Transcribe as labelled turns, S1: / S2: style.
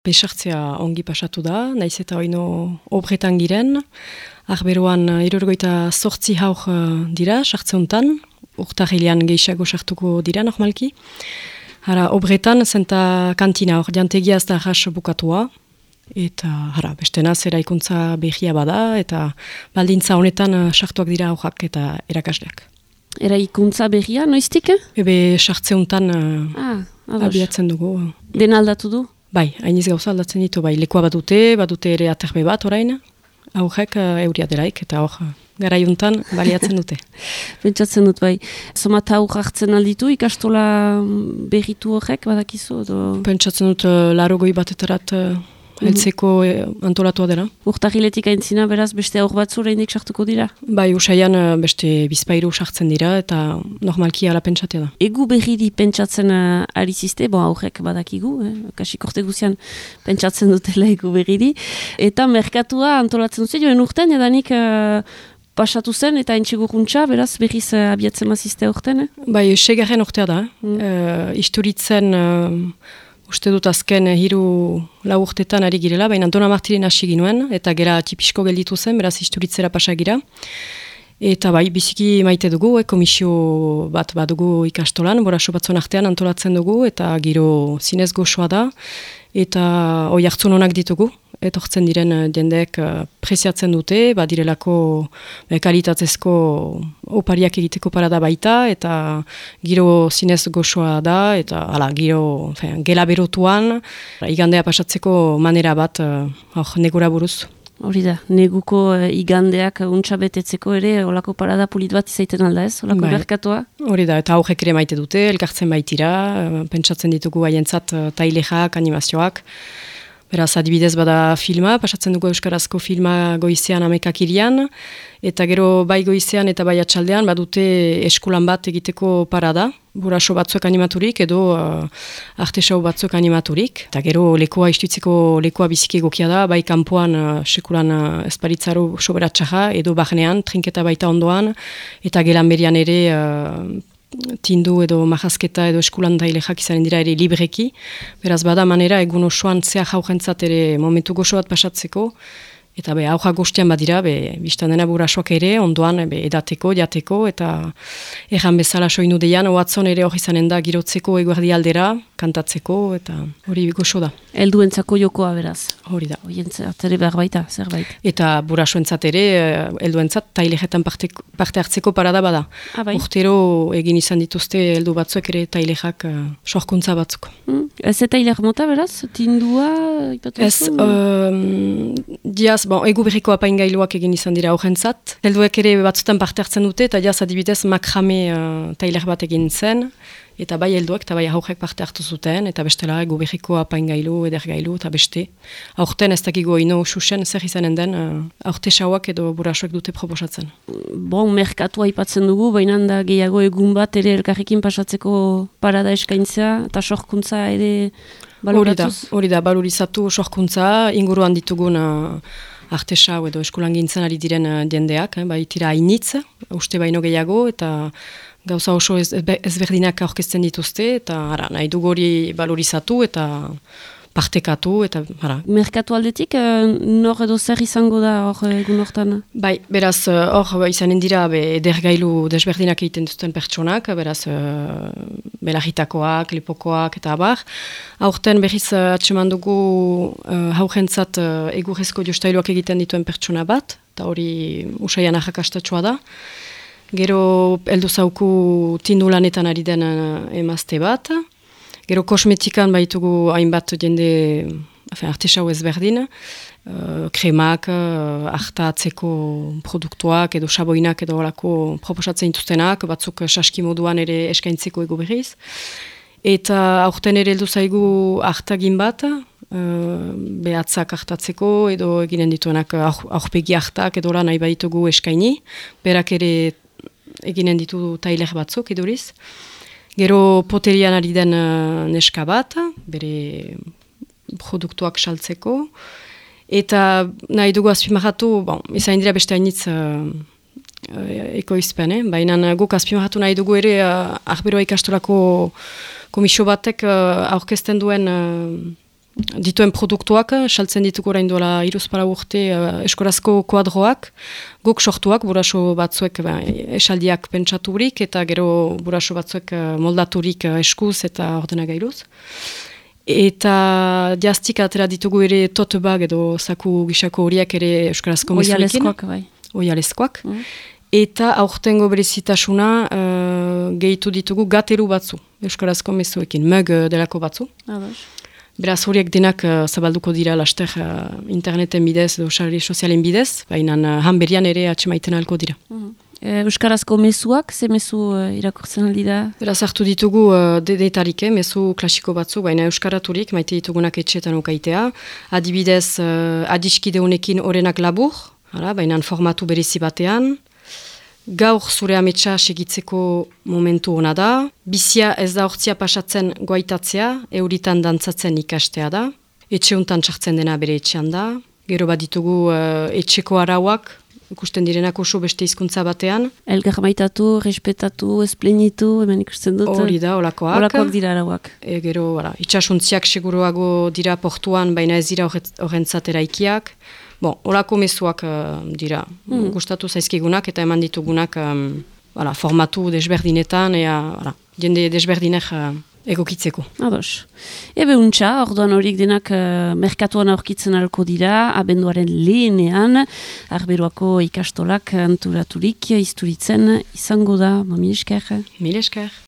S1: Besartzea ongi pasatu da, naiz eta oino obretan giren. Arberoan 78 haur dira, sartzeuntan. Urtarrilean gehiago sartuko dira, normalki. Hara, obretan zenta kantina hor, jantegia ez da jas bukatua. Eta, bestena zera ikuntza behia bada, eta baldintza honetan sartuak dira aurrak eta erakasleak.
S2: Eraikuntza behia, noiztik?
S1: Ebe sartzeuntan abiatzen dugu.
S2: Den aldatu du?
S1: Bai, hainiz gauza aldatzen ditu, bai, lekua badute ere aterbe bat orain, aurrek euria delaik, eta hor garaiuntan baliatzen dute.
S2: Pentsatzen dut, bai. Somat aur hartzen alditu, ikastola berritu horrek, badakizu?
S1: Pentsatzen dut 80 batetarat heltzeko antolatua dela.
S2: Urtarriletik aintzina, beraz, beste aur batzu reinik sartuko dira?
S1: Bai, usaian beste bizpairu sartzen dira, eta normalki ala pentsatea da.
S2: Egu berriri pentsatzen ari ziste, aurrek badakigu, kasi korte guzian pentsatzen dutela egu berriri. Eta merkatua antolatzen dut, joen urten, edanik pasatu zen, eta entxegurruntza, beraz, berriz abiatzen mazizte urten?
S1: Bai, segarren urtea da. Isturitzen... Uste dut azken 3-4 urtetan ari girela, baina Dona Martiren hasi ginuen, eta gera tipisko gelditu zen, beraz isturitzera pasagira. Eta bai, biziki maite dugu, komisio bat badugu ikastolan, boraso batzuen artean antolatzen dugu, eta giro zinez goxoa da, eta oi hartzun onak ditugu. Etortzen diren jendeek preziatzen dute, badirelako kalitatezko opariak egiteko parada baita, eta giro zinez goxoa da, eta giro gela berotuan, igandea pasatzeko manera bat negura buruz.
S2: Hori da, neguko igandeak untsa betetzeko ere, olako parada polit bat izaiten alda ez, olako merkatoa?
S1: Hori da, eta aurrek ere maite dute, elkartzen baitira, pentsatzen ditugu haientzat tailexak, animazioak. Beraz, adibidez bada filma, pasatzen dugu euskarazko filma goizean 11 eta gero bai goizean eta bai atxaldean badute eskolan bat egiteko parada, buraso batzuek animaturik edo artesau batzuek animaturik. Eta gero lekoa istuitzeko lekoa biziki egokia da, bai kanpoan sekulan esparitzaru soberatxaja edo barnean, trinketa baita ondoan, eta gelan berian ere... tindu edo mahazketa edo eskulan dailexak izanen dira ere libreki. Beraz, bada manera egun osoan zea jaujentzat ere momentu goxo bat pasatzeko. Eta aurrak gostian badira, biztan dena burasoak ere, ondoan edateko, jateko, eta erran bezala soinu deian, oatzon ere hori izanen da girotzeko eguerdi aldera, kantatzeko, eta hori goxo da.
S2: Helduentzako jokoa beraz.
S1: Hori da.
S2: Horientzat ere behar baita, zerbait.
S1: Eta burasoentzat ere, helduentzat tailejetan parte hartzeko parada bada.
S2: Bai.
S1: Urtero egin izan dituzte heldu batzuek ere tailejak sorkuntza batzuk.
S2: Ez eta tailej mota beraz? Tindua?
S1: Ez, diaz, egu berriko apaingailuak egin izan dira aurrentzat. Helduek ere batzutan parte hartzen dute, eta diaz adibidez makrame tailej bat egin zen, eta bai helduek eta bai aurrek parte hartu zuten, eta bestela egu berriko apaingailu, edergailu, eta beste. Aurten ez dakigo ino susen zer izanen den, aurtesauak edo burasoek dute proposatzen.
S2: Merkatua aipatzen dugu, baina da gehiago egun bat ere elkarrekin pasatzeko parada eskaintzea, eta sorkuntza ere baloratuz?
S1: Hori da, balorizatu sorkuntza, inguruan ditugun artesau edo eskolan gintzen ari diren jendeak, bai tira hainitz, uste baino gehiago, eta gauza oso ezberdinak aurkezten dituzte, eta nahi dugu hori balorizatu eta partekatu, eta
S2: Merkatu aldetik, nor edo zer izango da hor egun hortan?
S1: Bai, beraz, hor izanen dira edergailu desberdinak egiten duten pertsonak, beraz, belarritakoak, lepokoak, eta abar. Aurten berriz atseman dugu haurentzat egurrezko jostailuak egiten dituen pertsona bat, eta hori usaian arrakastatxoa da. Gero heldu zauku tindulanetan ari den emazte bat. Gero kosmetikan baitugu hainbat jende artesau ezberdin, kremak, hartatzeko produktuak edo saboinak edo olako proposatzen dituztenak, batzuk saski moduan ere eskaintzeko ego berriz. Eta aurten ere heldu zaigu hartagin bat, behatzak hartatzeko edo eginen dituenak aurpegi hartak edo nahi baitugu eskaini, berak ere eginen ditu tailer batzuk eduriz. Gero poterian ari den neska bat, bere produktuak saltzeko. Eta nahi dugu azpimarratu, izan dira beste hainitz ekoizpen, baina guk azpimarratu nahi dugu ere Arberoa ikastolako komisio batek aurkezten duen dituen produktuak, saltzen ditugu orain duela 3 urte eskorazko kuadroak, guk sortuak, buraso batzuek esaldiak pentsaturik, eta gero buraso batzuek moldaturik eskuz eta ordenagailuz. Eta jaztik atera ditugu ere tote bag edo zaku gisako horiak ere euskarazko mezuekin.
S2: Oialezkoak, bai.
S1: Oialezkoak. Eta aurtengo berezitasuna gehitu ditugu gateru batzu, euskarazko mezuekin, mug delako batzu. Beraz horiek denak zabalduko dira laster interneten bidez edo sare sozialen bidez, baina hanberian ere atxemaiten alko dira.
S2: Euskarazko mezuak, ze mezu irakurtzen aldi da?
S1: Beraz hartu ditugu dedetarik, mezu klasiko batzu, baina euskaraturik, maite ditugunak etxetan ukaitea. Adibidez, adiskide honekin orenak labur, baina formatu berezi batean. Gaur zure ametsa segitzeko momentu hona da. Bizia ez da hortzia pasatzen goaitatzea, euritan dantzatzen ikastea da. Etxe hontan txartzen dena bere etxean da. Gero bat ditugu etxeko arauak, ikusten direnak oso beste hizkuntza batean.
S2: Elgar maitatu, respetatu, esplenitu, hemen ikusten dut.
S1: Hori da, olakoak.
S2: Olakoak dira arauak.
S1: Gero, itxasuntziak seguruago dira portuan, baina ez dira horrentzat eraikiak. Olako mezuak dira, gustatu zaizkigunak eta eman ditugunak formatu desberdinetan, jende desberdinek egokitzeko.
S2: Ados. Ebe untxa, orduan horiek denak merkatuan aurkitzen alko dira, abenduaren lehenean, Arberoako ikastolak antolaturik, izturitzen izango da, mil esker.
S1: Mil esker.